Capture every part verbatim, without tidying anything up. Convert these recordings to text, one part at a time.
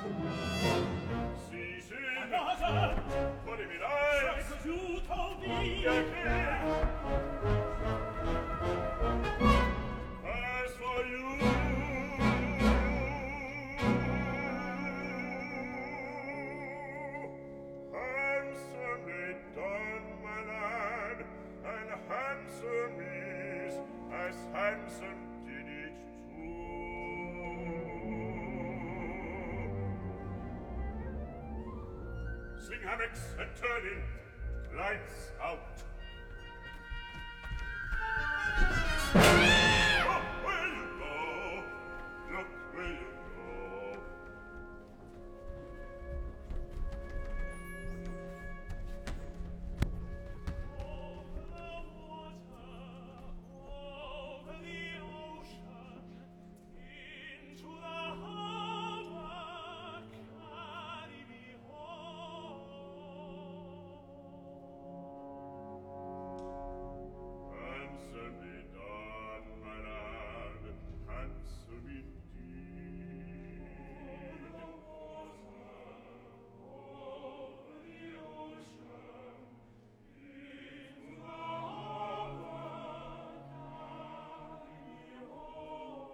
Si, sì, fuori mi dai, giuto via, as for you, handsomely done, my lad, and handsome is, as handsome did it too. Sing hammocks and turn in, lights out. Oh, where you go? Look where you go. over the water, over the ocean, into the harbor, carry me home. Handsomely done, my lad, handsome indeed. Over the ocean, into the harbor, carry me home.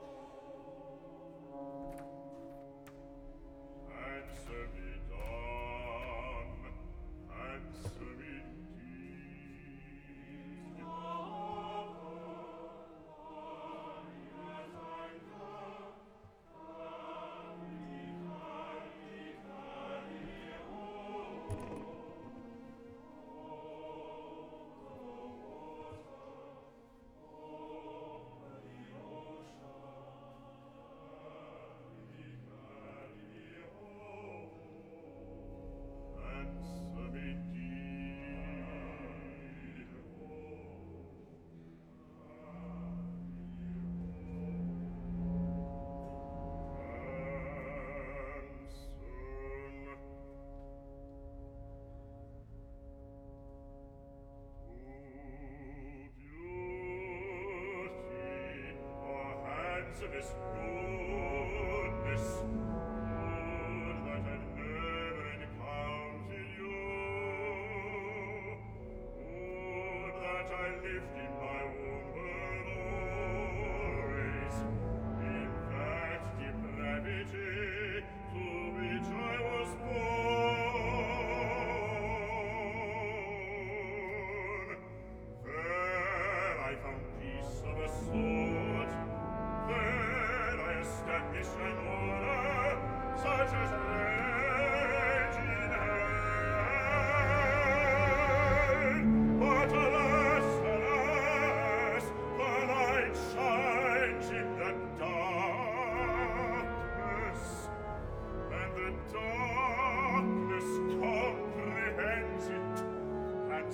Handsomely done, handsome indeed. Handsome indeed. Handsome. Oh, beauty, oh, handsomeness, goodness, good that I'd never encountered you, good that I lived in my own world always, in that depravity to which I was born. There I found peace of a sort, there I established an order such as reigns in heaven. But alas, alas, the light shines in the darkness, and the darkness comprehends it and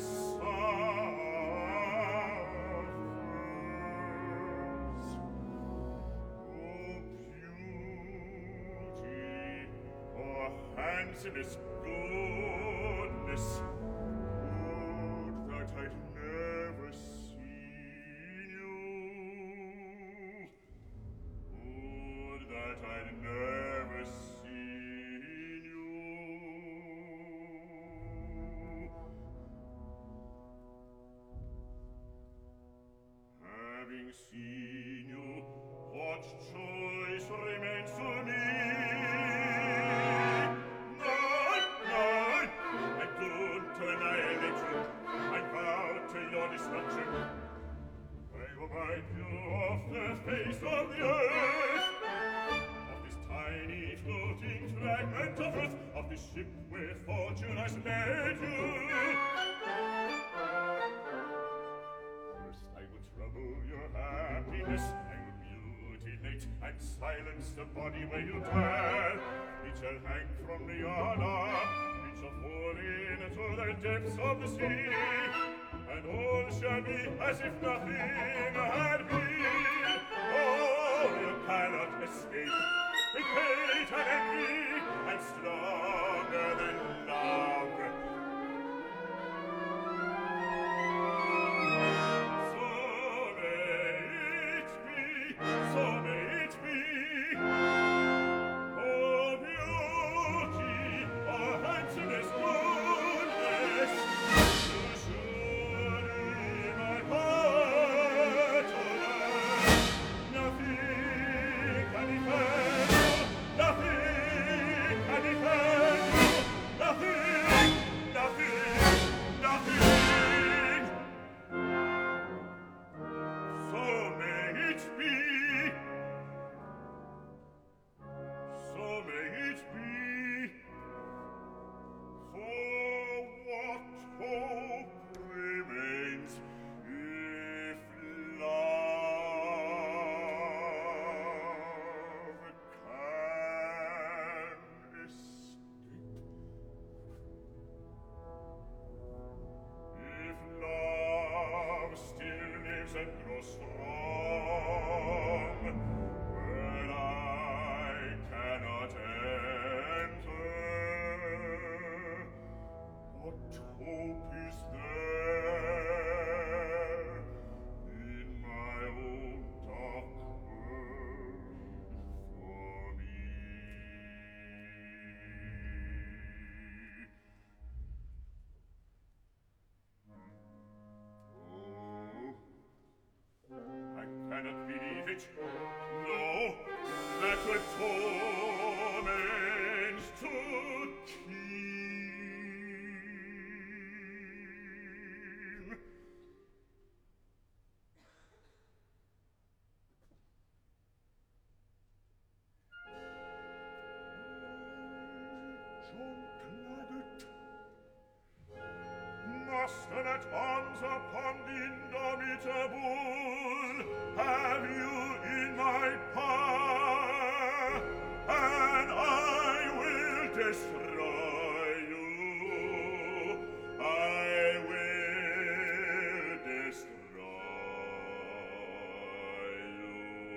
suffers. Oh, beauty, oh, handsomeness, goodness, would that I'd never seen you, would that I'd never seen you. Having seen you, what choice remains to me? Nein, nein, I don't annihilate you. I vow to your destruction. I will wipe you off the face of the earth, of this tiny floating fragment of earth, of this ship where fortune has led you. First I will trouble your happiness, I will mutilate and silence the body where you dwell. It shall hang from the honor, it shall fall into the depths of the sea, and all shall be as if nothing had been. Oh, you cannot escape with hate and envy, and stronger than love. So may it be, so may it be. Oh, beauty, it. No, that were torment to keen. John Claggart, master at arms upon the indomitable, have you in my power, and I will destroy you. I will destroy you.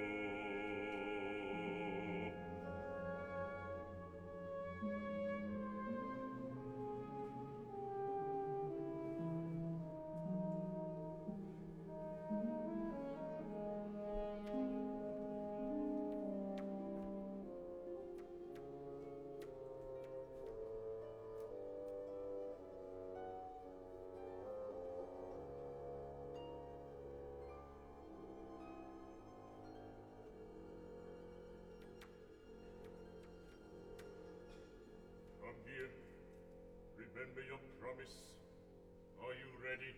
Come here. Remember your promise. Are you ready?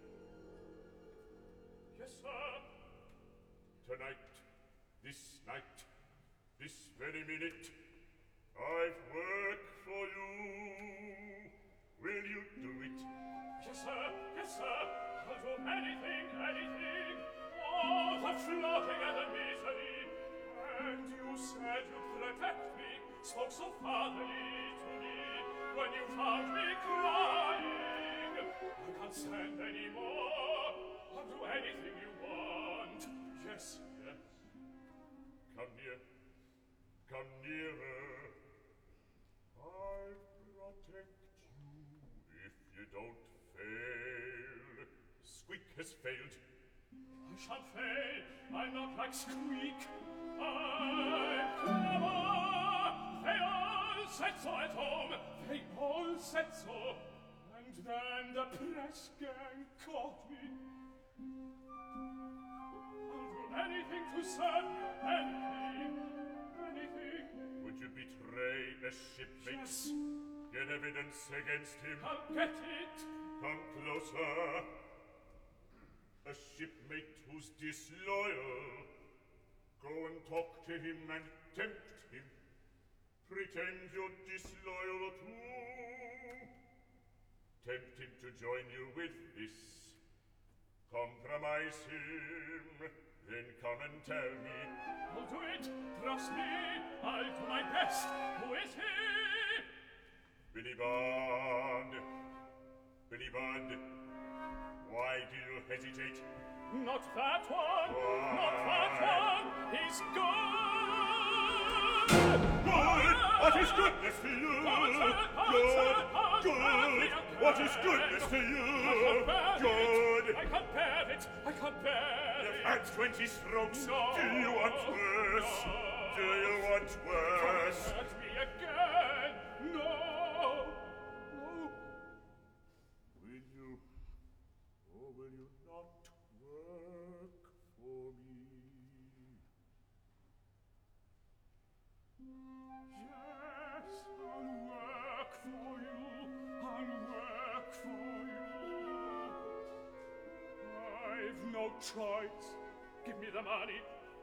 Yes, sir. Tonight, this night, this very minute, I've work for you. Will you do it? Yes, sir. Yes, sir. I'll do anything, anything. Oh, the flogging and the misery. And you said you'd protect me, spoke so fatherly to me. When you found me crying, I can't stand any more. I'll do anything you want. Yes, yes. Come near. Come nearer. I'll protect you if you don't fail. Squeak has failed. I shan't fail. I'm not like Squeak. I'm clever. They all said so at home. They all said so. And then the press gang caught me. I'll do anything to serve you. Anything. Anything. Would you betray a shipmate? Yes. Get evidence against him. I'll get it. Come closer. A shipmate who's disloyal. Go and talk to him and tempt him. Pretend you're disloyal too. Tempt him to join you with this. Compromise him. Then come and tell me. I'll do it. Trust me. I'll do my best. Who is he? Billy Bond. Billy Bond. Why do you hesitate? Not that one! Why? Not that one! He's good! Good! What is goodness to you? Good! Good! What is goodness to you? Good! I can't bear it! I can't bear You've it! had twenty strokes. No. Do you want worse? No. Do you want worse? Don't hurt me again! No! No! Will you, or will you not work for me? Yes, I'll work for you. I'll work for you. I've no choice. Give me the money.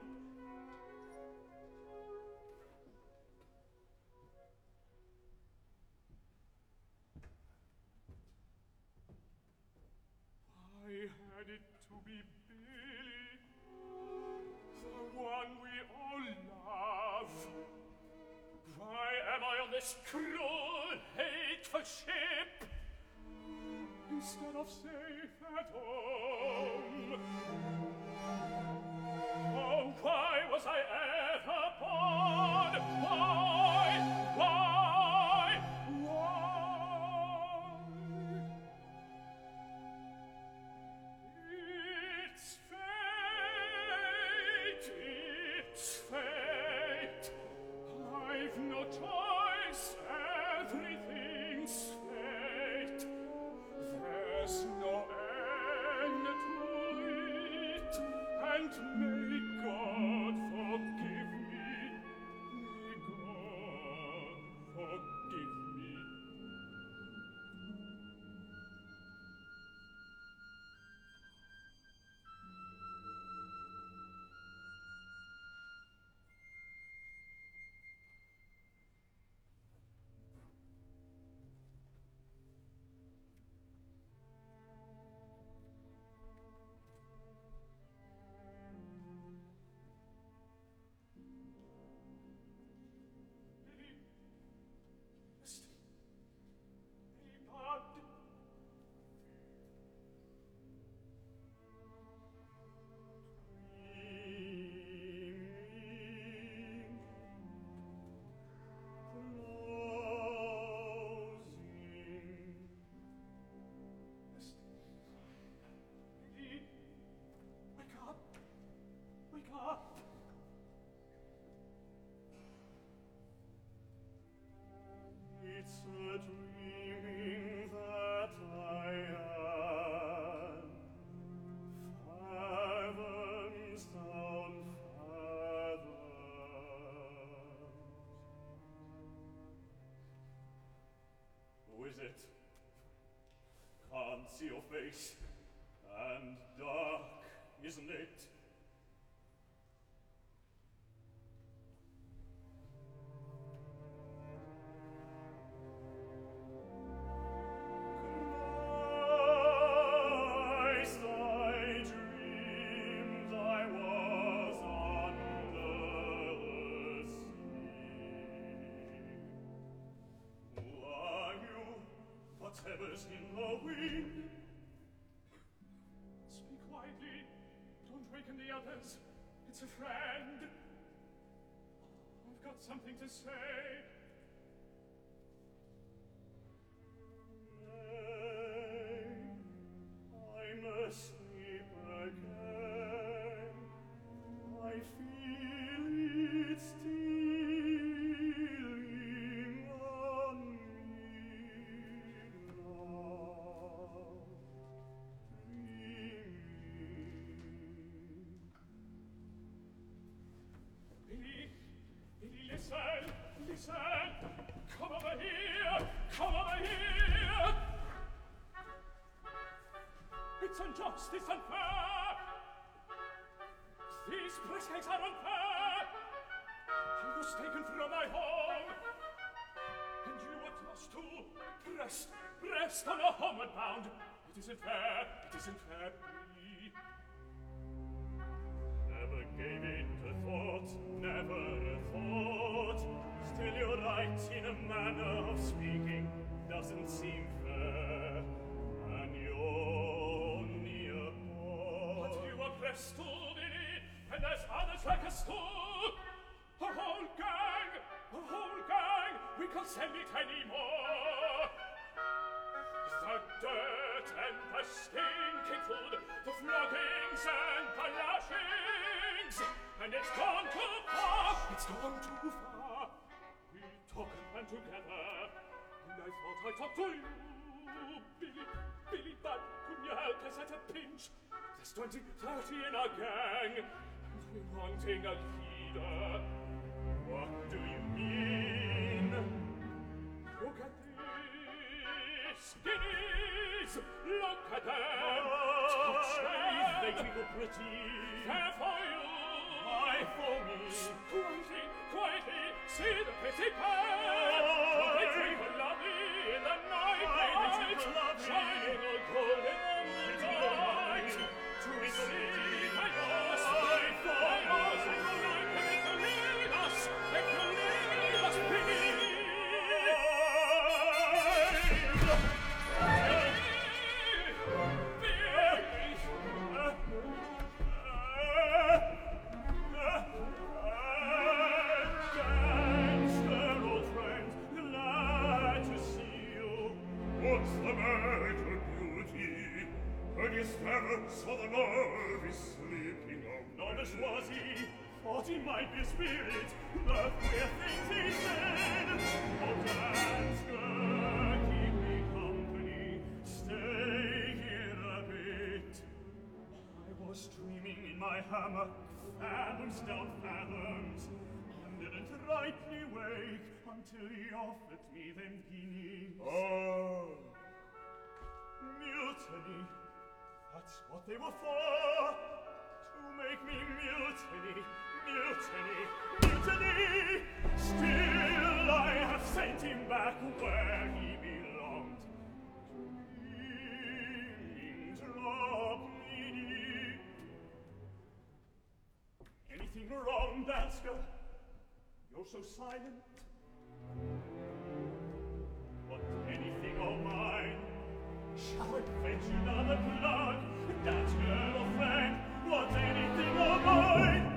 I had it to be Billy, the one we all love. Why am I on this cruel, hateful ship instead of safe at home? Oh, why was I ever born? Why? Why? Why? It's fate, it's fate. I've no choice, everything's fate. There's no end to it, and may God is it? Can't see your face. And dark, isn't it? Christ, I dreamed I was under the sea. Who are you? Whatever's in the wind? Speak quietly. Don't waken the others. It's a friend. I've got something to say. Nay, I'm asleep again. I feel it stealing on me now. Billy, Billy, listen, listen. Come over here, come over here. It's unjust, it's unfair. These prisoners are unfair. I was taken from my home, and you were tossed to pressed, pressed on a homeward bound. It isn't fair, it isn't fair, Billy. Never gave it a thought, never a thought. Still you're right in a manner of speaking. Doesn't seem fair. And you're near boy. But you are pressed to Billy, and there's others like a stool. A whole gang, a whole gang. We can't send it anymore. The dirt and the stinking food, the floggings and the lashings, and it's gone too far, it's gone too far. We talk and plan together, and I thought I'd talk to you, Billy, Billy, but couldn't you help us at a pinch? There's twenty, thirty in our gang, and we're wanting a leader. What do you mean? Look at this, guineas! Look at them! Touch them! They twinkle pretty! Fair for you! My for me! Quietly, quietly, see the pretty pair! Oh, they twinkle lovely in the night! Oh, they twinkle lovely! Shining all gold in the moonlight! To receive my yours! My for yours! And the night can make you lead us! Make you lead us, Billy! What's the matter, beauty? Heard his terror, so the love is sleeping on. Not as was he, thought he might be a spirit, the queer things he said. Oh, dance, girl, keep me company, stay here a bit. I was dreaming in my hammock, fathoms down fathoms, and didn't rightly wake until he offered me them guineas. Ah, Mutiny, that's what they were for, to make me mutiny, mutiny, mutiny. Still I have sent him back where he belonged, dreaming drop needy. Anything wrong, Danska? You're so silent. What, anything of mine? Shall I fetch another plug? That's girl or friend? What, anything of mine?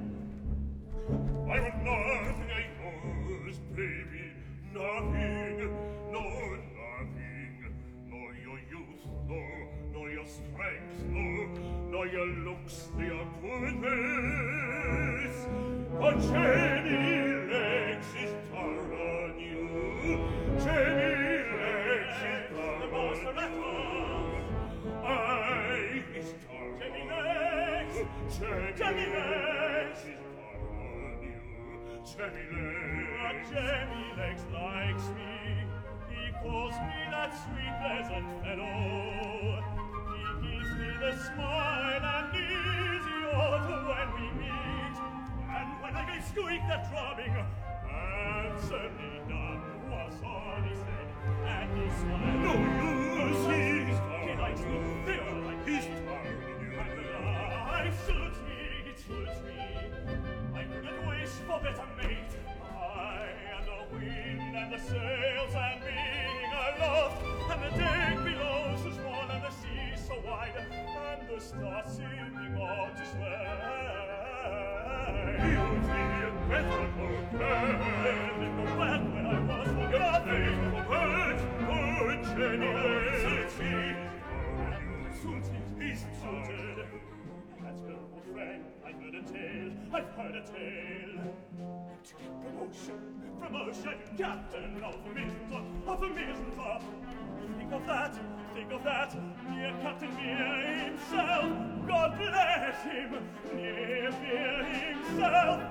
I want nothing I yours, baby. Nothing, no nothing. Nor your youth, nor, nor your strength, nor, nor your looks, they are good this. But Jenny Legs is tar on you. Jenny Legs is tar on you. I is tar on you. Jenny Legs! Jenny Legs is tar on you. Jenny Legs. But Jenny Legs likes me. He calls me sweet pleasant fellow. He gives me the smile and easy order when we meet. And when I gave squeak that throbbing, answer me none was all he said. And he smiled. No, no, he's he likes me, they all like me. And life suits me, it suits me. I couldn't wish for better mate. I and the wind and the sails and being aloft, and the deck below so small and the sea so wide, and the stars singing all to swell. Beauty and wonderful bird, little glad when I was forgotten. Bird, good Jenny, suits me, suits me, he's suited. That's her old friend, I've heard a tale, I've heard a tale. Promotion, promotion, captain of the Mizentop, of the Mizentop. Think of that, think of that, near Captain Beer himself. God bless him, near Beer himself.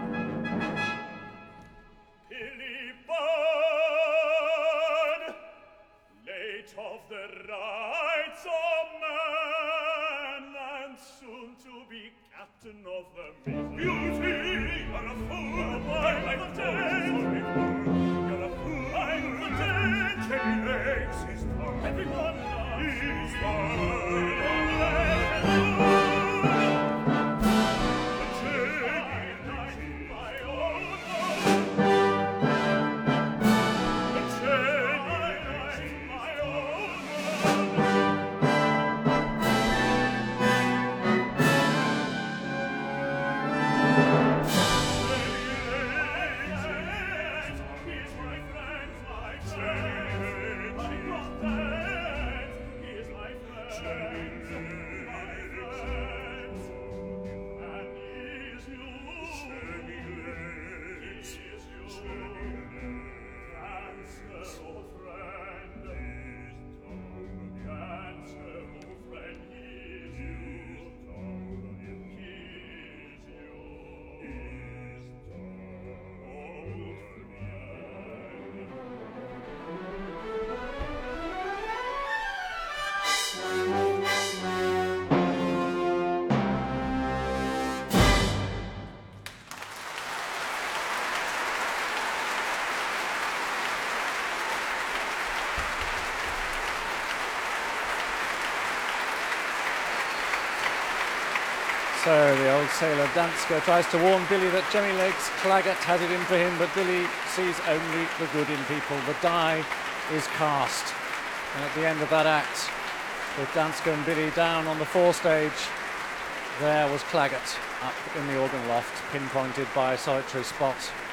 Billy Budd, late of the rights of man, and soon to be captain of the Mizentop. Beauty, you're a fool, I'm the dead. You're a fool, I'm the dead. Jenny legs his tongue, everyone loves his So the old sailor Dansker tries to warn Billy that Jemmy Legs Claggart has it in for him, but Billy sees only the good in people. The die is cast. And at the end of that act, with Dansker and Billy down on the forestage, there was Claggart up in the organ loft, pinpointed by a solitary spot.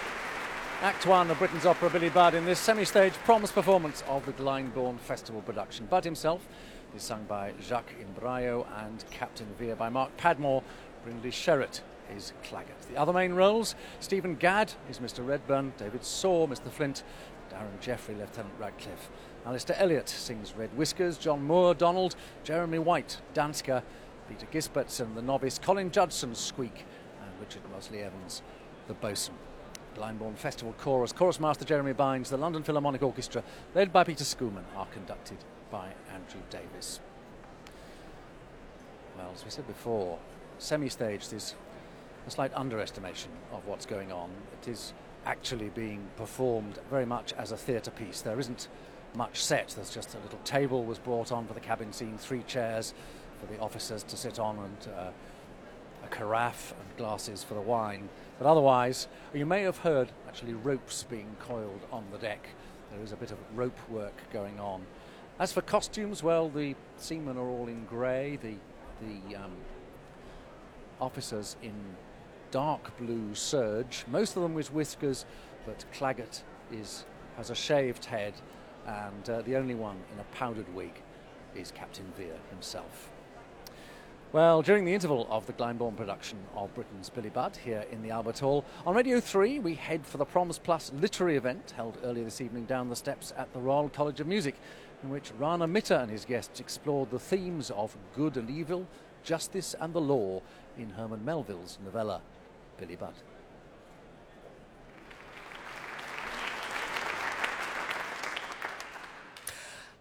Act one of Britain's opera Billy Budd in this semi-stage promise performance of the Glyndebourne Festival production. Budd himself is sung by Jacques Imbrayo and Captain Vere by Mark Padmore. Brindley Sherritt is Claggart. The other main roles, Stephen Gadd is Mister Redburn, David Saw, Mister Flint, Darren Jeffrey, Lieutenant Radcliffe. Alistair Elliott sings Red Whiskers, John Moore, Donald, Jeremy White, Dansker, Peter Gisbertson, the novice, Colin Judson, Squeak, and Richard Mosley Evans, the bosun. Glyndebourne Festival Chorus, Chorus Master Jeremy Bynes, the London Philharmonic Orchestra, led by Peter Schoeman, are conducted by Andrew Davis. Well, as we said before, semi-stage is a slight underestimation of what's going on. It is actually being performed very much as a theatre piece. There isn't much set. There's just a little table was brought on for the cabin scene, three chairs for the officers to sit on, and uh, a carafe and glasses for the wine. But otherwise, you may have heard actually ropes being coiled on the deck. There is a bit of rope work going on. As for costumes, well, the seamen are all in grey, the the um, officers in dark blue serge, most of them with whiskers, but Claggart is has a shaved head, and uh, the only one in a powdered wig is Captain Vere himself. Well, during the interval of the Glyndebourne production of Britain's Billy Budd here in the Albert Hall, on Radio three we head for the Proms Plus literary event held earlier this evening down the steps at the Royal College of Music, in which Rana Mitter and his guests explored the themes of good and evil, justice and the law in Herman Melville's novella Billy Budd.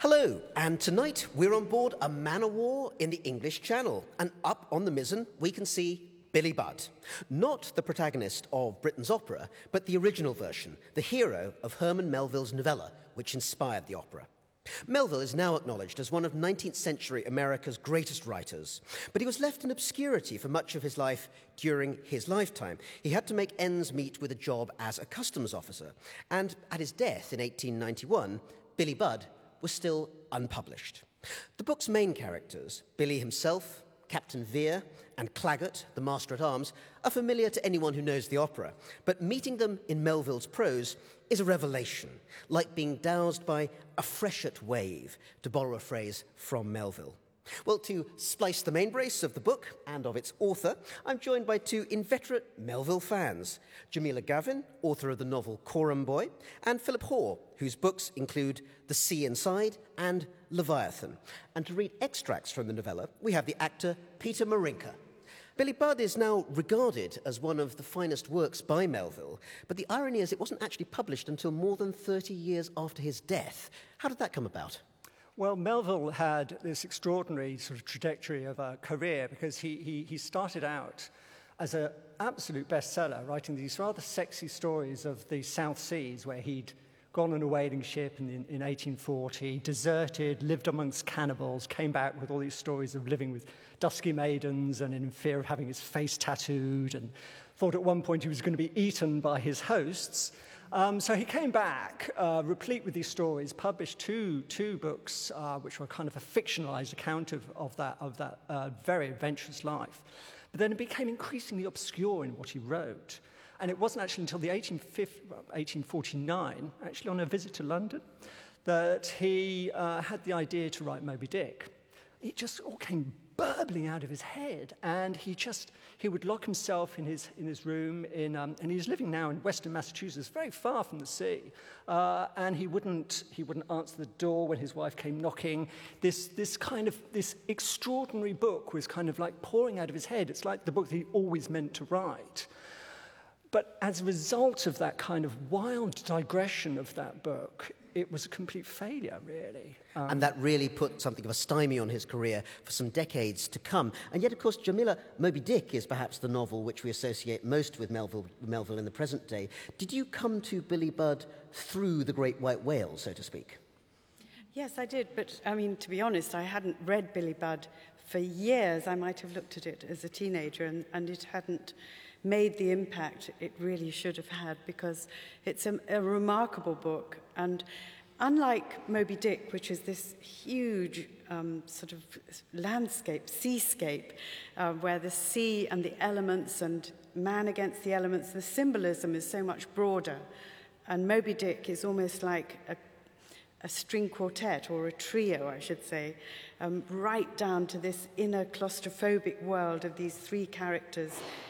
Hello, and tonight we're on board a man-o'-war in the English Channel, and up on the mizzen we can see Billy Budd. Not the protagonist of Britain's opera, but the original version, the hero of Herman Melville's novella, which inspired the opera. Melville is now acknowledged as one of nineteenth century America's greatest writers, but he was left in obscurity for much of his life during his lifetime. He had to make ends meet with a job as a customs officer, and at his death in eighteen ninety-one, Billy Budd was still unpublished. The book's main characters, Billy himself, Captain Vere, and Claggart, the Master-at-Arms, are familiar to anyone who knows the opera, but meeting them in Melville's prose is a revelation, like being doused by a freshet wave, to borrow a phrase from Melville. Well, to splice the mainbrace of the book and of its author, I'm joined by two inveterate Melville fans, Jamila Gavin, author of the novel Coram Boy, and Philip Hoare, whose books include The Sea Inside and Leviathan. And to read extracts from the novella, we have the actor Peter Marinka. Billy Budd is now regarded as one of the finest works by Melville, but the irony is it wasn't actually published until more than thirty years after his death. How did that come about? Well, Melville had this extraordinary sort of trajectory of a career because he, he, he started out as an absolute bestseller, writing these rather sexy stories of the South Seas, where he'd gone on a whaling ship in, in eighteen forty, deserted, lived amongst cannibals, came back with all these stories of living with dusky maidens and in fear of having his face tattooed, and thought at one point he was going to be eaten by his hosts. Um, so he came back, uh, replete with these stories, published two, two books, uh, which were kind of a fictionalized account of, of that, of that uh, very adventurous life. But then it became increasingly obscure in what he wrote. And it wasn't actually until the eighteen forty-nine, actually on a visit to London, that he uh, had the idea to write Moby Dick. It just all came burbling out of his head, and he just he would lock himself in his in his room in um, and he's living now in Western Massachusetts, very far from the sea, uh, and he wouldn't he wouldn't answer the door when his wife came knocking. This this kind of this extraordinary book was kind of like pouring out of his head. It's like the book that he always meant to write. But as a result of that kind of wild digression of that book, it was a complete failure, really. Um, and that really put something of a stymie on his career for some decades to come. And yet, of course, Jamila, Moby Dick is perhaps the novel which we associate most with Melville, Melville in the present day. Did you come to Billy Budd through The Great White Whale, so to speak? Yes, I did. But, I mean, to be honest, I hadn't read Billy Budd for years. I might have looked at it as a teenager, and, and it hadn't made the impact it really should have had, because it's a, a remarkable book. And unlike Moby Dick, which is this huge um, sort of landscape, seascape, uh, where the sea and the elements and man against the elements, the symbolism is so much broader. And Moby Dick is almost like a, a string quartet, or a trio, I should say, um, right down to this inner claustrophobic world of these three characters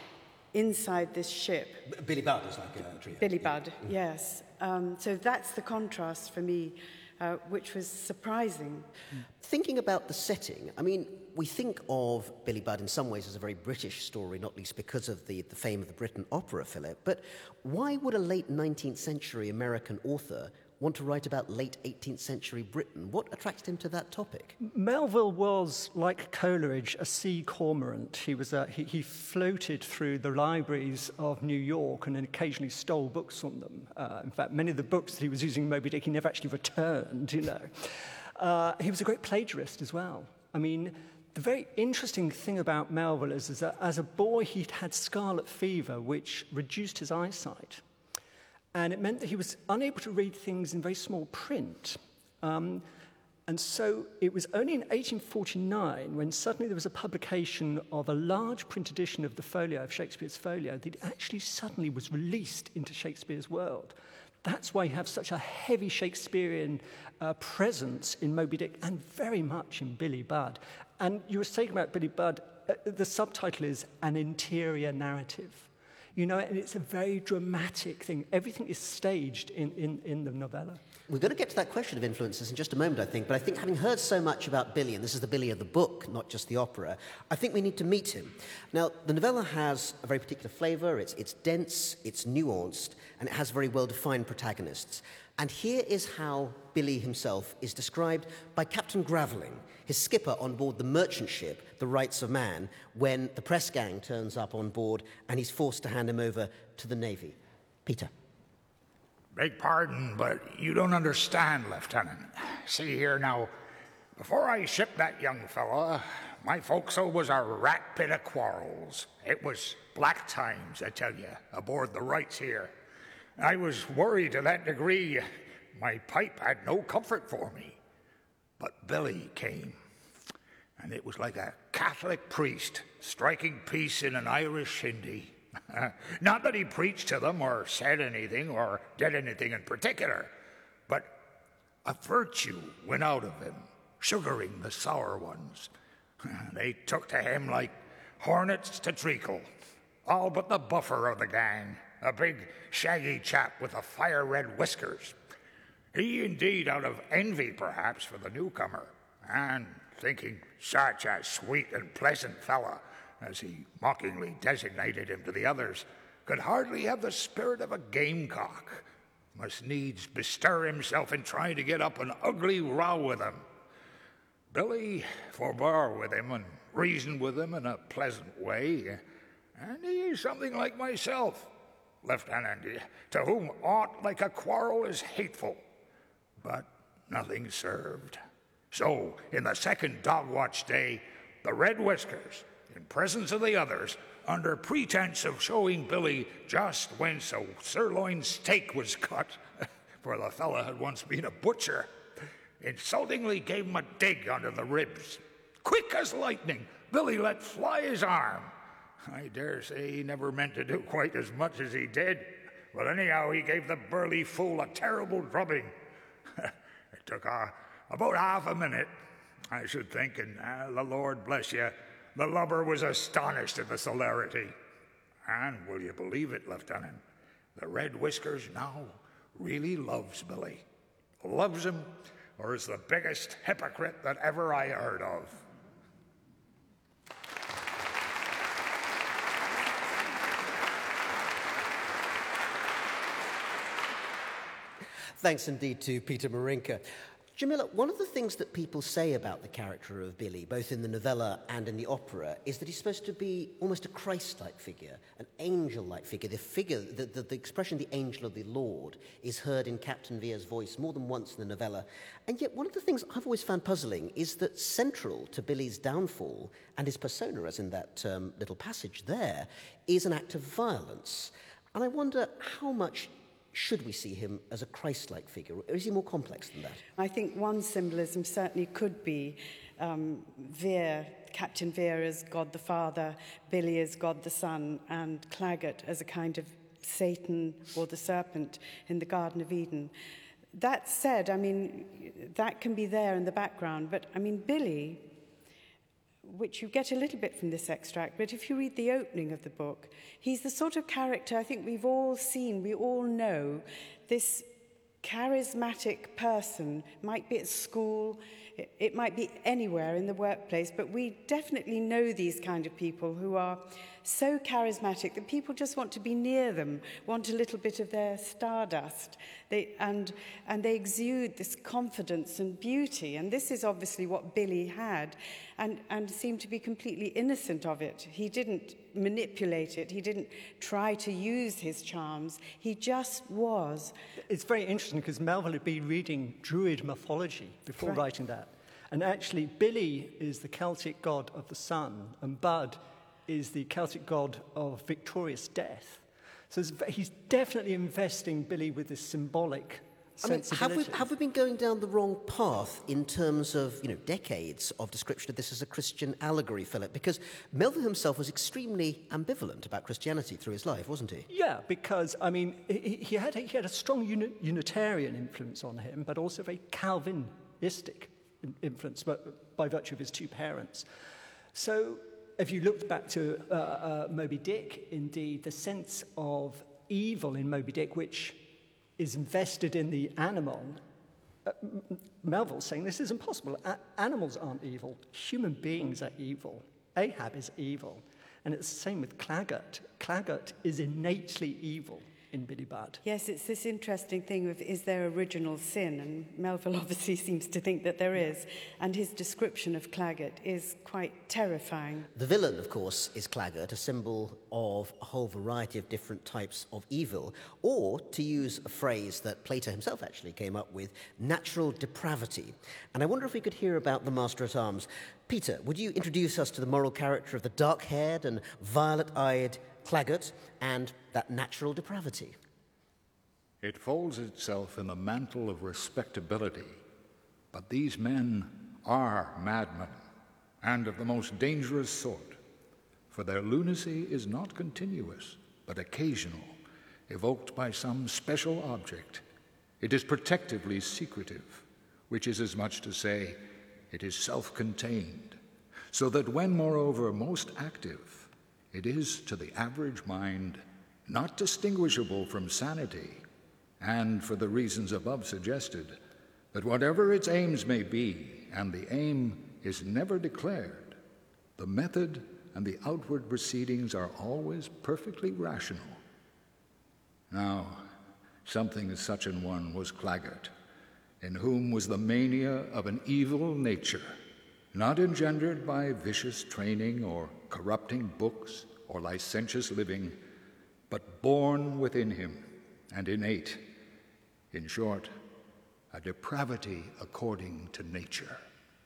inside this ship. B- Billy Budd is like a trio. Billy Budd, yeah. Yes. Um, so that's the contrast for me, uh, which was surprising. Thinking about the setting, I mean, we think of Billy Budd in some ways as a very British story, not least because of the, the fame of the Britain Opera, Philip. But why would a late nineteenth century American author want to write about late eighteenth century Britain? What attracted him to that topic? Melville was, like Coleridge, a sea cormorant. He, was a, he, he floated through the libraries of New York and then occasionally stole books from them. Uh, in fact, many of the books that he was using in Moby Dick, he never actually returned, you know. Uh, he was a great plagiarist as well. I mean, the very interesting thing about Melville is, is that as a boy, he'd had scarlet fever, which reduced his eyesight. And it meant that he was unable to read things in very small print. Um, and so it was only in eighteen forty-nine, when suddenly there was a publication of a large print edition of the folio, of Shakespeare's folio, that it actually suddenly was released into Shakespeare's world. That's why you have such a heavy Shakespearean uh, presence in Moby Dick, and very much in Billy Budd. And you were saying about Billy Budd, uh, the subtitle is An Interior Narrative. You know, and it's a very dramatic thing. Everything is staged in, in, in the novella. We're going to get to that question of influences in just a moment, I think, but I think having heard so much about Billy, and this is the Billy of the book, not just the opera, I think we need to meet him. Now, the novella has a very particular flavour, it's, it's dense, it's nuanced, and it has very well-defined protagonists. And here is how Billy himself is described by Captain Graveling, his skipper on board the merchant ship, the Rights of Man, when the press gang turns up on board and he's forced to hand him over to the Navy. Peter. Beg pardon, but you don't understand, Lieutenant. See here now, before I shipped that young fella, my forecastle was a rat pit of quarrels. It was black times, I tell you, aboard the Rights here. I was worried to that degree, my pipe had no comfort for me. But Billy came, and it was like a Catholic priest striking peace in an Irish Hindi. Not that he preached to them or said anything or did anything in particular, but a virtue went out of him, sugaring the sour ones. They took to him like hornets to treacle, all but the buffer of the gang, a big shaggy chap with a fire-red whiskers. He indeed, out of envy perhaps for the newcomer, and thinking such a sweet and pleasant fella, as he mockingly designated him to the others, could hardly have the spirit of a gamecock, must needs bestir himself in trying to get up an ugly row with him. Billy forbore with him and reasoned with him in a pleasant way, and he is something like myself, Lieutenant, to whom aught like a quarrel is hateful. But nothing served. So, in the second dog watch day, the Red Whiskers, in presence of the others, under pretense of showing Billy just whence a sirloin steak was cut, for the fellow had once been a butcher, insultingly gave him a dig under the ribs. Quick as lightning, Billy let fly his arm. I dare say he never meant to do quite as much as he did, but anyhow he gave the burly fool a terrible drubbing. It took uh, about half a minute, I should think, and uh, the Lord bless you, the lubber was astonished at the celerity. And will you believe it, Lieutenant, the Red Whiskers now really loves Billy. Loves him, or is the biggest hypocrite that ever I heard of. Thanks indeed to Peter Marinka. Jamila, one of the things that people say about the character of Billy, both in the novella and in the opera, is that he's supposed to be almost a Christ-like figure, an angel-like figure. The figure, the, the, the expression "the angel of the Lord" is heard in Captain Vere's voice more than once in the novella. And yet one of the things I've always found puzzling is that central to Billy's downfall and his persona, as in that um, little passage there, is an act of violence. And I wonder how much should we see him as a Christ-like figure, or is he more complex than that? I think one symbolism certainly could be um, Vere, Captain Vere as God the Father, Billy as God the Son, and Claggart as a kind of Satan or the serpent in the Garden of Eden. That said, I mean, that can be there in the background, but I mean, Billy, which you get a little bit from this extract, but if you read the opening of the book, he's the sort of character I think we've all seen, we all know, this charismatic person, might be at school, it, it might be anywhere in the workplace, but we definitely know these kind of people who are so charismatic that people just want to be near them, want a little bit of their stardust, they, and, and they exude this confidence and beauty. And this is obviously what Billy had, and, and seemed to be completely innocent of it. He didn't manipulate it. He didn't try to use his charms. He just was. It's very interesting because Melville had been reading Druid mythology before Right. writing that. And actually, Billy is the Celtic god of the sun, and Bud is the Celtic god of victorious death. So he's definitely investing Billy with this symbolic I mean, sensibility. have we, have we been going down the wrong path in terms of, you know, decades of description of this as a Christian allegory, Philip? Because Melville himself was extremely ambivalent about Christianity through his life, wasn't he? Yeah, because, I mean, he, he, had, a, he had a strong uni- Unitarian influence on him, but also a very Calvinistic influence by, by virtue of his two parents. So if you look back to uh, uh, Moby Dick, indeed, the sense of evil in Moby Dick, which is invested in the animal, uh, Melville's saying this is impossible. A- animals aren't evil. Human beings are evil. Ahab is evil. And it's the same with Claggart. Claggart is innately evil in Billy Budd. Yes, it's this interesting thing of is there original sin? And Melville obviously seems to think that there is. And his description of Claggart is quite terrifying. The villain, of course, is Claggart, a symbol of a whole variety of different types of evil, or, to use a phrase that Plato himself actually came up with, natural depravity. And I wonder if we could hear about the Master-at-Arms. Peter, would you introduce us to the moral character of the dark-haired and violet-eyed Claggart and that natural depravity? It folds itself in the mantle of respectability, but these men are madmen, and of the most dangerous sort, for their lunacy is not continuous, but occasional, evoked by some special object. It is protectively secretive, which is as much to say, it is self-contained, so that when, moreover, most active, it is, to the average mind, not distinguishable from sanity, and for the reasons above suggested, that whatever its aims may be, and the aim is never declared, the method and the outward proceedings are always perfectly rational. Now, something as such an one was Claggart, in whom was the mania of an evil nature, not engendered by vicious training or corrupting books or licentious living, but born within him and innate. In short, a depravity according to nature.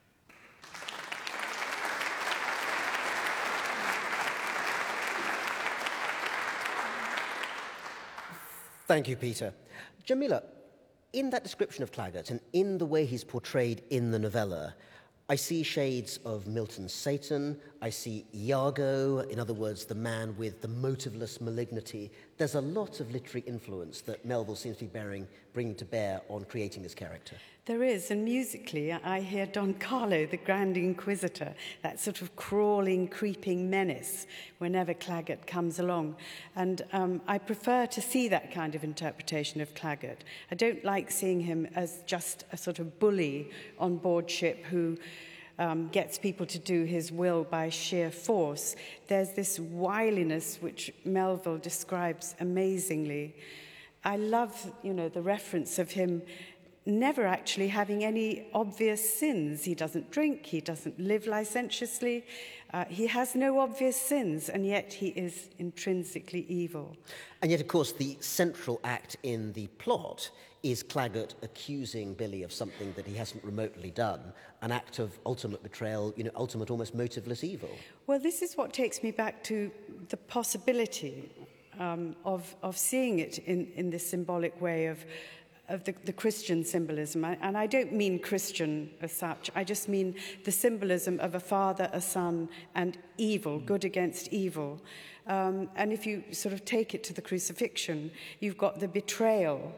Thank you, Peter. Jamila, in that description of Claggart and in the way he's portrayed in the novella, I see shades of Milton's Satan. I see Iago, in other words, the man with the motiveless malignity. There's a lot of literary influence that Melville seems to be bearing, bringing to bear on creating this character. There is, and musically, I hear Don Carlo, the Grand Inquisitor, that sort of crawling, creeping menace whenever Claggart comes along. And um, I prefer to see that kind of interpretation of Claggart. I don't like seeing him as just a sort of bully on board ship who um, gets people to do his will by sheer force. There's this wiliness which Melville describes amazingly. I love, you know, the reference of him never actually having any obvious sins. He doesn't drink, he doesn't live licentiously, uh, he has no obvious sins, and yet he is intrinsically evil. And yet, of course, the central act in the plot is Claggart accusing Billy of something that he hasn't remotely done, an act of ultimate betrayal, you know, ultimate, almost motiveless evil. Well, this is what takes me back to the possibility um, of, of seeing it in, in this symbolic way of of the, the Christian symbolism. I, and I don't mean Christian as such, I just mean the symbolism of a father, a son, and evil, good against evil. Um, and if you sort of take it to the crucifixion, you've got the betrayal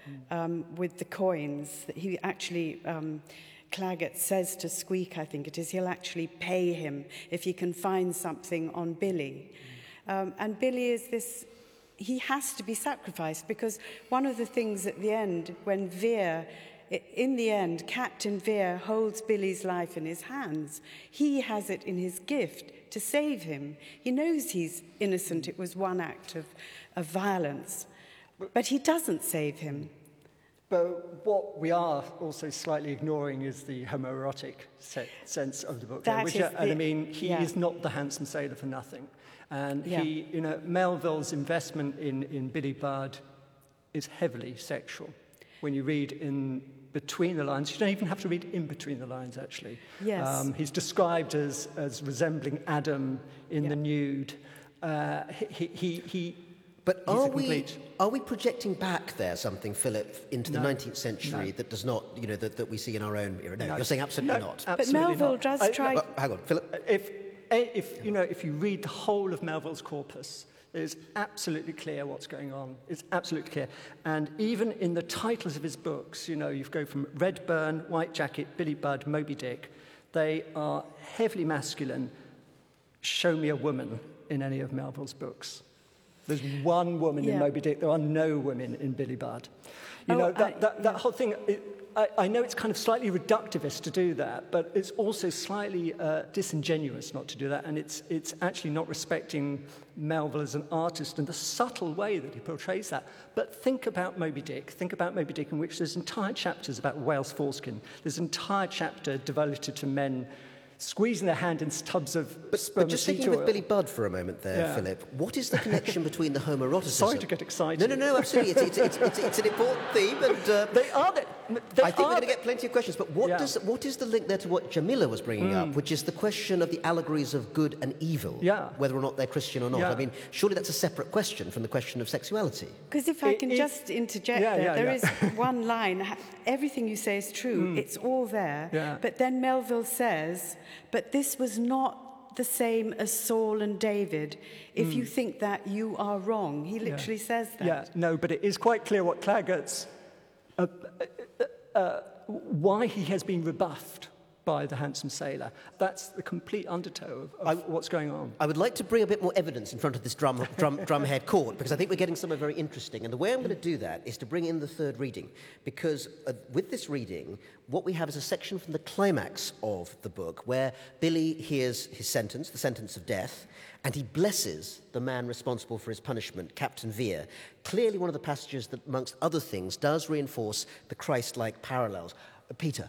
um, with the coins. That he actually, um, Claggart says to Squeak, I think it is, he'll actually pay him if he can find something on Billy. Um, and Billy is this... He has to be sacrificed, because one of the things at the end, when Vere, in the end, Captain Vere holds Billy's life in his hands. He has it in his gift to save him. He knows he's innocent. It was one act of, of violence. But he doesn't save him. But what we are also slightly ignoring is the homoerotic se- sense of the book. That which, is and the, I mean, he yeah. is not the handsome sailor for nothing. And Yeah. he, you know, Melville's investment in, in Billy Budd is heavily sexual. When you read in between the lines, you don't even have to read in between the lines, actually. Yes. Um, he's described as, as resembling Adam in Yeah. the nude. Uh, he, he, he, But he's are a we, complete... are we projecting back there something, Philip, into the No. nineteenth century No. that does not, you know, that, that we see in our own era? No, No. you're saying absolutely No, not. absolutely But Melville not. does I- try... Oh, hang on, Philip. If, if, you know, if you read the whole of Melville's corpus, it's absolutely clear what's going on. It's absolutely clear. And even in the titles of his books, you know, you go from Redburn, White Jacket, Billy Budd, Moby Dick. They are heavily masculine. Show me a woman in any of Melville's books. There's one woman Yeah. in Moby Dick. There are no women in Billy Budd. You Oh, know, that, I- that, that yeah. whole thing... It, I, I know it's kind of slightly reductivist to do that, but it's also slightly uh, disingenuous not to do that, and it's it's actually not respecting Melville as an artist and the subtle way that he portrays that. But think about Moby Dick. Think about Moby Dick, in which there's entire chapters about whale's foreskin. There's an entire chapter devoted to men squeezing their hand in tubs of But, sperm but just seed sticking with oil. Billy Budd for a moment there, Yeah. Philip, what is the connection between the homoeroticism... Sorry to get excited. No, no, no, absolutely. It's, it's, it's, it's, it's an important theme, and uh, They are the, they I think are we're going to the- get plenty of questions. But what, Yeah. does, what is the link there to what Jamila was bringing up, which is the question of the allegories of good and evil, Yeah. whether or not they're Christian or not? Yeah. I mean, surely that's a separate question from the question of sexuality. Because if I It- can it- just interject Yeah, there, yeah, there yeah. is one line. ha- Everything you say is true. It's all there. Yeah. But then Melville says, but this was not the same as Saul and David. If you think that, you are wrong. He literally says that. Yeah, no, but it is quite clear what Claggart's, uh, uh, uh, why he has been rebuffed by the handsome sailor. That's the complete undertow of, of what's going on. I would like to bring a bit more evidence in front of this drum, drum, drumhead court, because I think we're getting somewhere very interesting. And the way I'm going to do that is to bring in the third reading, because uh, with this reading, what we have is a section from the climax of the book where Billy hears his sentence, the sentence of death, and he blesses the man responsible for his punishment, Captain Vere. Clearly one of the passages that, amongst other things, does reinforce the Christ-like parallels. Uh, Peter.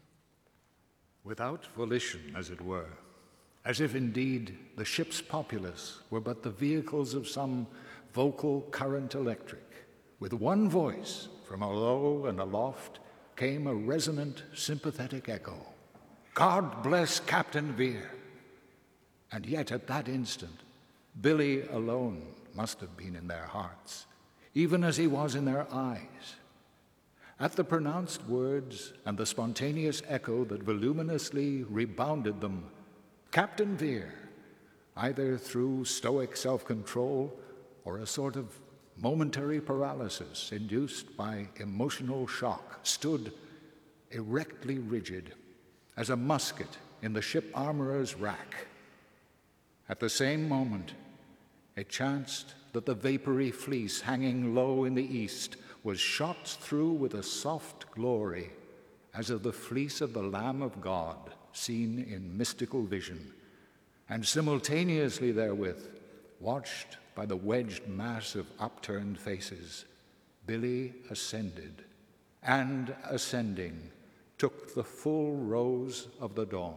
Without volition, as it were, as if indeed the ship's populace were but the vehicles of some vocal current electric, with one voice from alow and aloft came a resonant, sympathetic echo. God bless Captain Vere! And yet at that instant, Billy alone must have been in their hearts, even as he was in their eyes. At the pronounced words and the spontaneous echo that voluminously rebounded them, Captain Vere, either through stoic self-control or a sort of momentary paralysis induced by emotional shock, stood erectly rigid as a musket in the ship armorer's rack. At the same moment, it chanced that the vapory fleece hanging low in the east was shot through with a soft glory, as of the fleece of the Lamb of God seen in mystical vision, and simultaneously therewith, watched by the wedged mass of upturned faces, Billy ascended, and ascending, took the full rose of the dawn.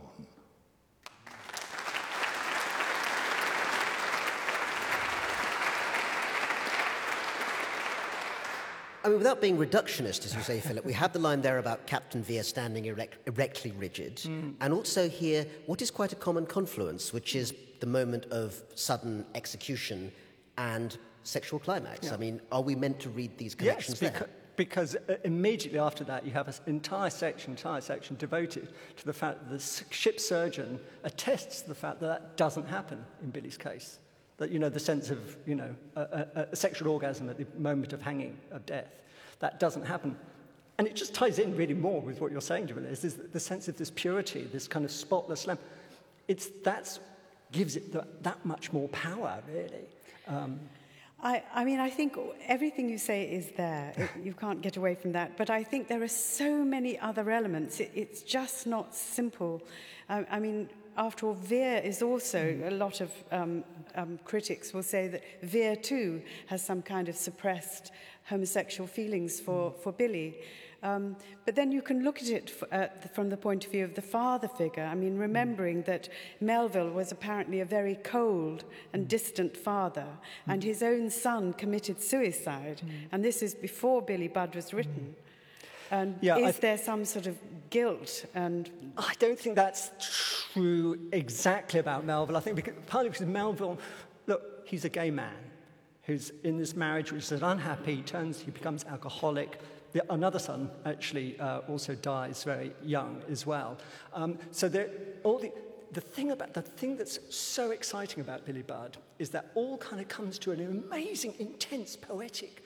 I mean, without being reductionist, as you say, Philip, we have the line there about Captain Vere standing erect, erectly rigid, mm. and also here what is quite a common confluence, which is the moment of sudden execution and sexual climax. Yeah. I mean, are we meant to read these connections yes, beca- there? Because uh, immediately after that, you have an entire section, entire section devoted to the fact that the s- ship surgeon attests to the fact that that doesn't happen in Billy's case. That, you know, the sense of, you know, a, a, a sexual orgasm at the moment of hanging, of death, that doesn't happen. And it just ties in really more with what you're saying, Jamila, is this, the sense of this purity, this kind of spotless lamb. It's, that's, gives it the, that much more power, really. Um, I, I mean, I think everything you say is there. It, you can't get away from that. But I think there are so many other elements. It, it's just not simple. I, I mean, after all, Vere is also, a lot of um, um, critics will say that Vere too has some kind of suppressed homosexual feelings for, for Billy. Um, but then you can look at it f- uh, from the point of view of the father figure. I mean, remembering that Melville was apparently a very cold and distant father, and his own son committed suicide, and this is before Billy Budd was written. And Yeah, is I th- there some sort of guilt? And I don't think that's true exactly about Melville. I think because, partly because Melville, look, he's a gay man who's in this marriage which is unhappy, he turns, he becomes alcoholic. The, another son actually uh, also dies very young as well. Um, so there, all the, the thing about the thing that's so exciting about Billy Budd is that all kind of comes to an amazing, intense, poetic,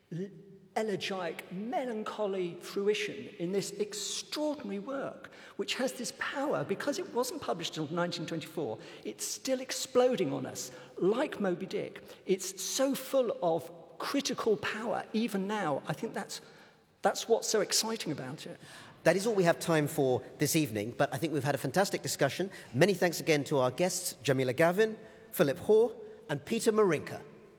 elegiac, melancholy fruition in this extraordinary work, which has this power, because it wasn't published until nineteen twenty-four, it's still exploding on us, like Moby Dick. It's so full of critical power, even now. I think that's That's what's so exciting about it. That is all we have time for this evening, but I think we've had a fantastic discussion. Many thanks again to our guests, Jamila Gavin, Philip Hoare, and Peter Marinka.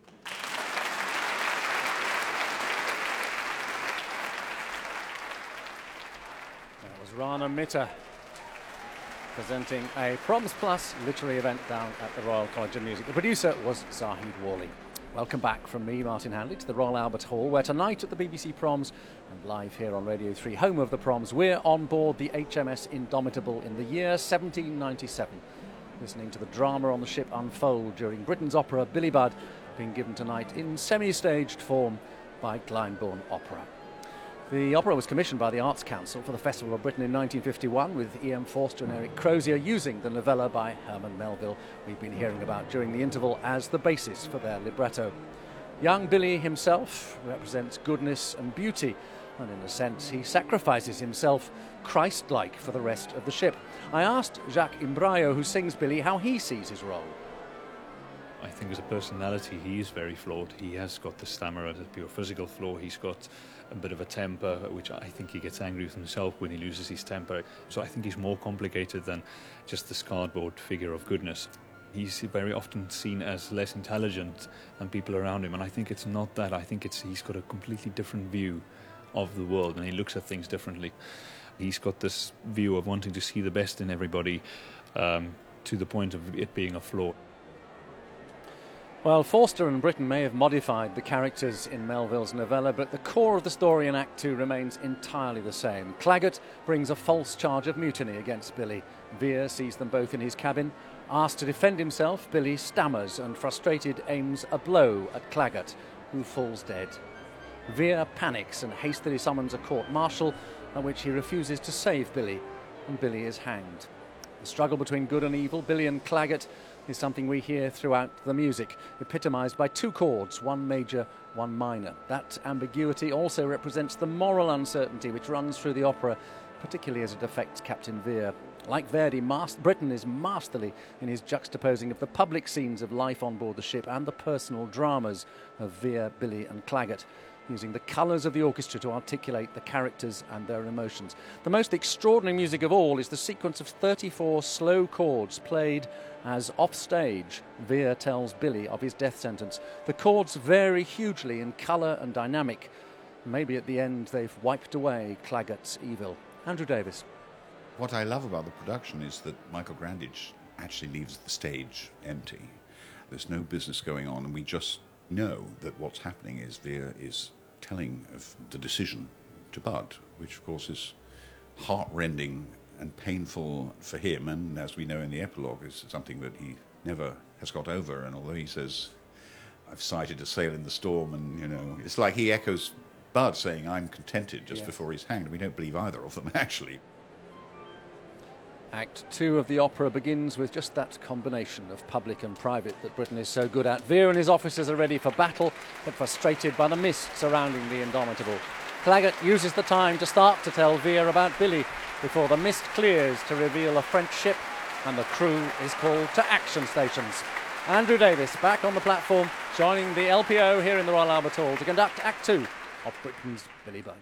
That was Rana Mitter presenting a Proms Plus literary event down at the Royal College of Music. The producer was Zahid Worley. Welcome back from me, Martin Handley, to the Royal Albert Hall, where tonight at the B B C Proms and live here on Radio three, home of the Proms, we're on board the H M S Indomitable in the year seventeen ninety-seven, listening to the drama on the ship unfold during Britain's opera Billy Budd, being given tonight in semi-staged form by Glyndebourne Opera. The opera was commissioned by the Arts Council for the Festival of Britain in nineteen fifty-one, with E M Forster and Eric Crozier using the novella by Herman Melville we've been hearing about during the interval as the basis for their libretto. Young Billy himself represents goodness and beauty, and in a sense he sacrifices himself Christ-like for the rest of the ship. I asked Jacques Imbrayo, who sings Billy, how he sees his role. I think as a personality he is very flawed. He has got the stammer as a pure physical flaw. He's got a bit of a temper, which I think he gets angry with himself when he loses his temper. So I think he's more complicated than just this cardboard figure of goodness. He's very often seen as less intelligent than people around him, and I think it's not that. I think it's he's got a completely different view of the world, and he looks at things differently. He's got this view of wanting to see the best in everybody, um, to the point of it being a flaw. Well, Forster and Britten may have modified the characters in Melville's novella, but the core of the story in Act Two remains entirely the same. Claggart brings a false charge of mutiny against Billy. Vere sees them both in his cabin. Asked to defend himself, Billy stammers and, frustrated, aims a blow at Claggart, who falls dead. Vere panics and hastily summons a court-martial, at which he refuses to save Billy, and Billy is hanged. The struggle between good and evil, Billy and Claggart, is something we hear throughout the music, epitomised by two chords, one major, one minor. That ambiguity also represents the moral uncertainty which runs through the opera, particularly as it affects Captain Vere. Like Verdi, Mas- Britten is masterly in his juxtaposing of the public scenes of life on board the ship and the personal dramas of Vere, Billy and Claggart, using the colours of the orchestra to articulate the characters and their emotions. The most extraordinary music of all is the sequence of thirty-four slow chords played as off-stage Vere tells Billy of his death sentence. The chords vary hugely in colour and dynamic. Maybe at the end they've wiped away Claggart's evil. Andrew Davis. What I love about the production is that Michael Grandage actually leaves the stage empty. There's no business going on, and we just know that what's happening is Vere is telling of the decision to Budd, which of course is heart-rending and painful for him, and as we know in the epilogue, is something that he never has got over. And although he says, I've sighted a sail in the storm, and you know, it's like he echoes Budd saying, I'm contented, just yeah. before he's hanged. We don't believe either of them, actually. Act two of the opera begins with just that combination of public and private that Britten is so good at. Vere and his officers are ready for battle, but frustrated by the mist surrounding the Indomitable. Claggart uses the time to start to tell Vere about Billy before the mist clears to reveal a French ship and the crew is called to action stations. Andrew Davis back on the platform, joining the L P O here in the Royal Albert Hall to conduct Act two of Britain's Billy Budd.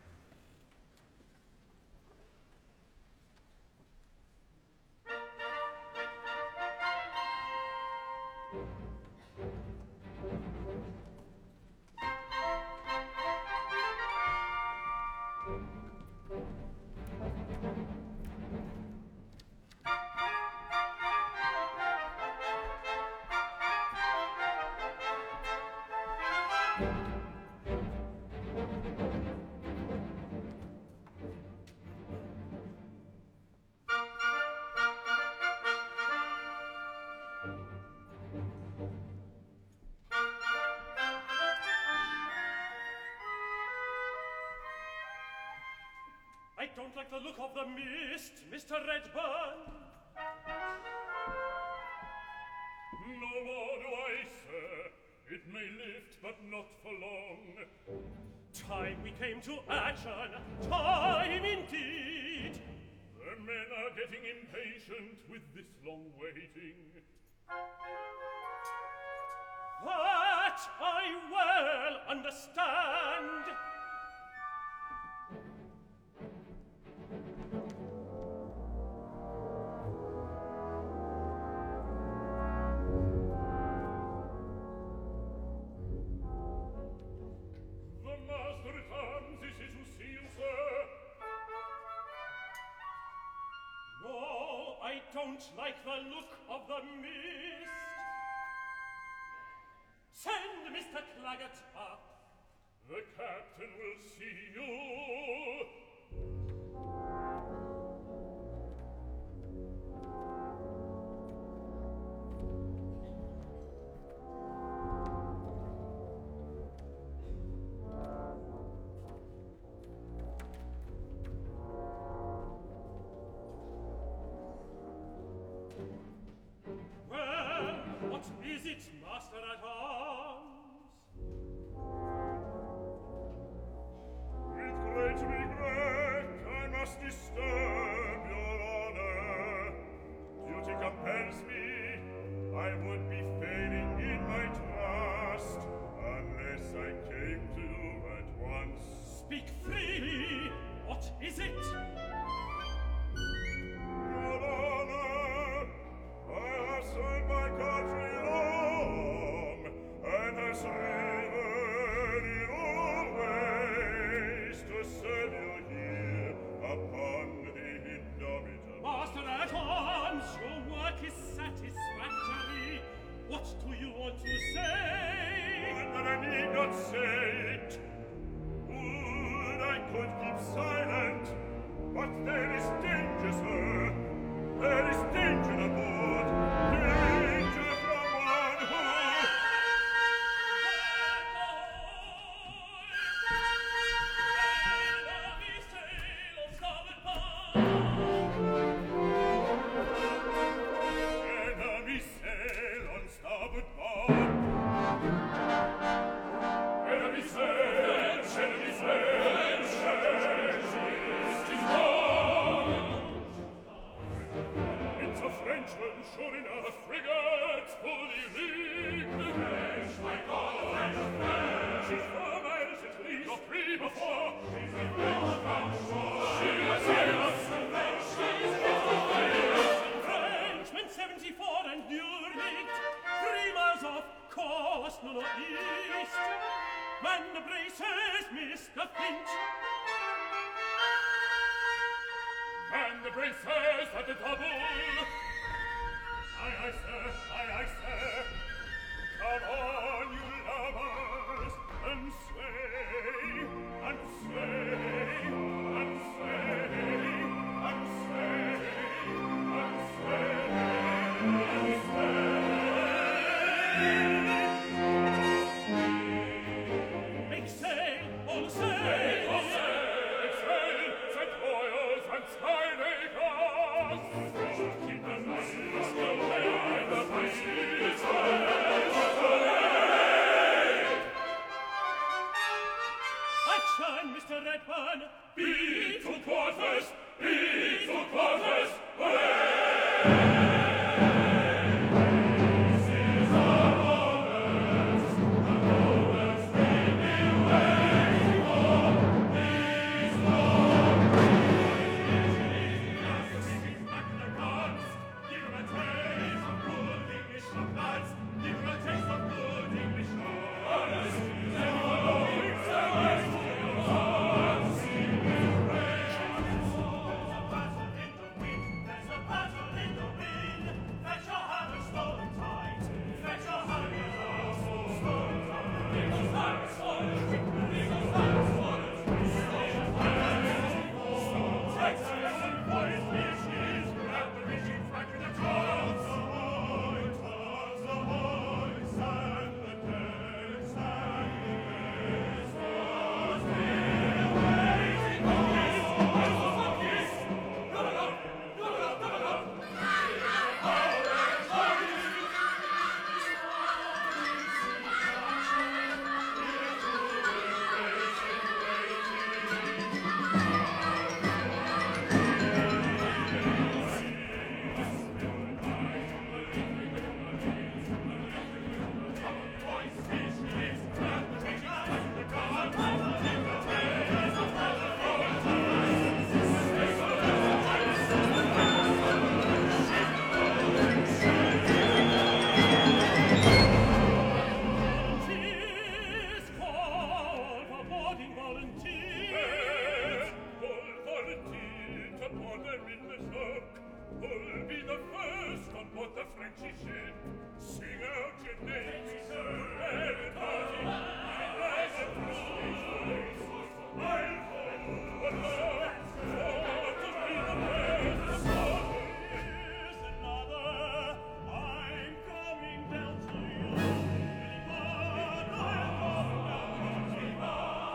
I don't like the look of the mist, Mister Redburn. No more do I, sir. It may lift, but not for long. Time we came to action, time indeed. The men are getting impatient with this long waiting. That I well understand. don't like the look of the mist. Send Mister Claggett up. The captain will see you. Well, what is it, Master at Arms? With great regret, I must disturb your honor. Duty compels me. I would be failing in my trust unless I came to you at once. Speak freely. What is it? Your honor, I have served my country long and have striven in all ways to serve you here upon the Indomitable. Master at Arms, your work is satisfactory. What do you want to say? But I need not say it. Would I could keep silent, but there is danger, sir. There is danger aboard. Danger from one who... Enemy sail on starboard bow. Enemy sail on starboard bow. Enemy sail, enemy sail, it's a Frenchman, sure enough, frigates fully rigged. French, my God, French, French. She's four miles at least, or three before. She's a French, French, she has sailed. Frenchman seventy-four and new rigged, three miles off course, no, no, east. Man the braces, Mister Finch. And the braces at the double. Aye, aye, sir, aye, aye, sir. Come on, you lovers, and sway, and sway, and sway, and sway, and sway, and sway. Make sail, all sail, All sail, sail, set royals and skymakers. Keep the breeze away, the breeze away. action, Mister Redburn. Beat to quarters, beat to quarters, Who'll be the first on board the Frenchy ship? Sing out your names, sir, and party. Rise and praise, I'll hold one more, for to be the best. Here's another, I'm coming down to you. But I'm coming down to you.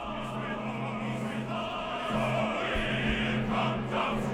Come down to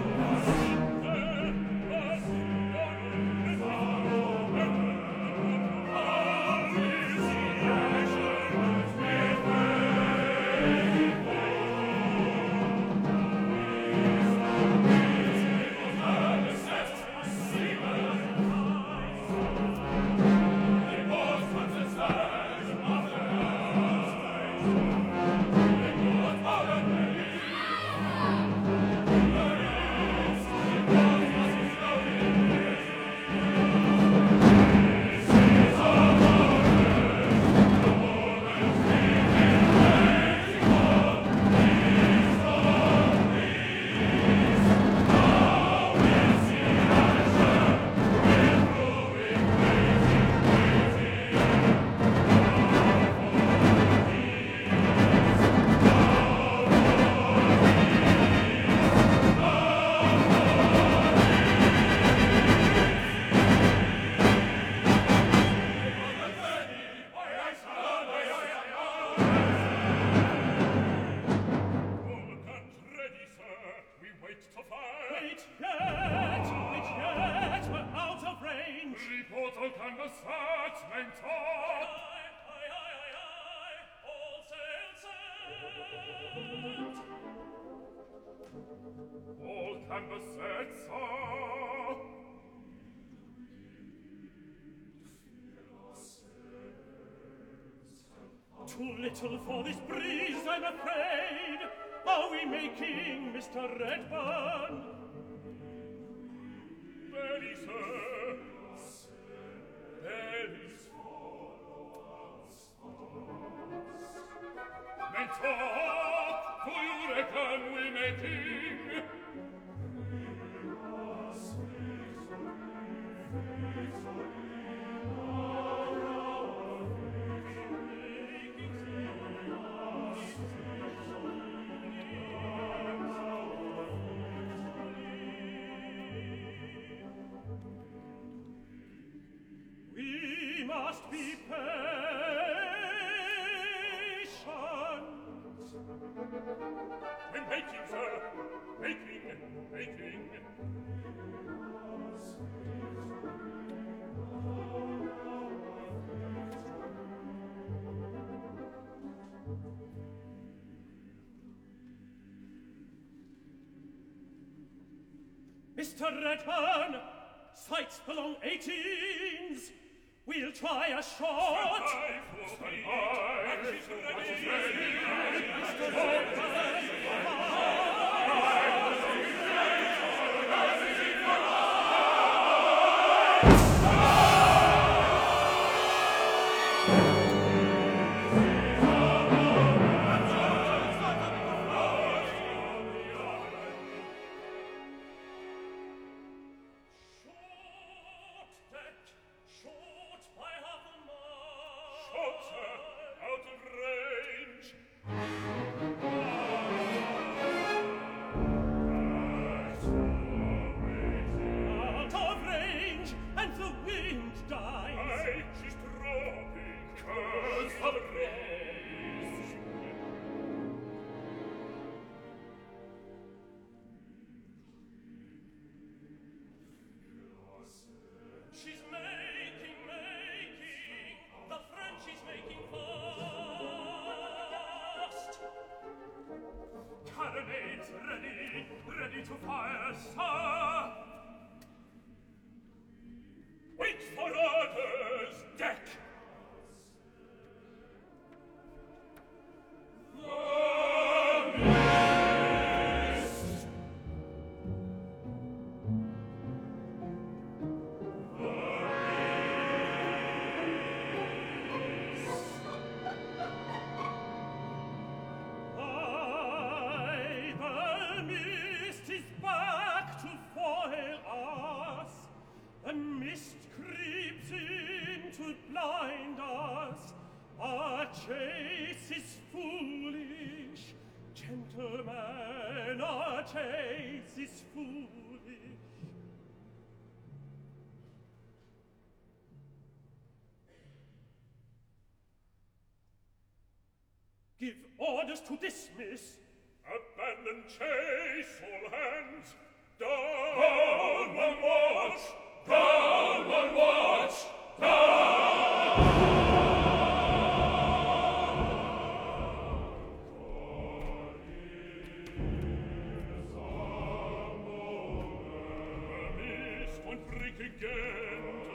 too little for this breeze, I'm afraid. Are we making Mister Redburn? Belly, sir. Belly's Mentor, do you reckon we making? We must be patient. We're making, sir. Making, making. Mister Redburn, sights belong eighteens. We'll try a shot. Stand by, stand by. Carronades ready, ready to fire, sir! Wait for orders, deck! The mist! Aye, the mist is back to foil. gentlemen, our chase is foolish. Give orders to dismiss. Abandon chase, all hands. Down, down one watch, down one watch, down. The mist won't break again.